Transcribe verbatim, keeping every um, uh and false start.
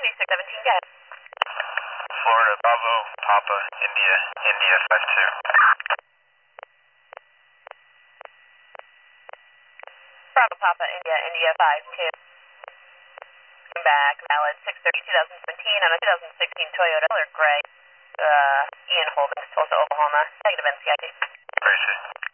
two six one seven, go ahead. Florida, Bravo, Papa, India, India five two. Bravo, Papa, India, India five two. Back, valid six thirty twenty seventeen on a two thousand sixteen Toyota Color Gray. Uh, Ian Holdings, Tulsa, Oklahoma. Negative N C I P. Appreciate it.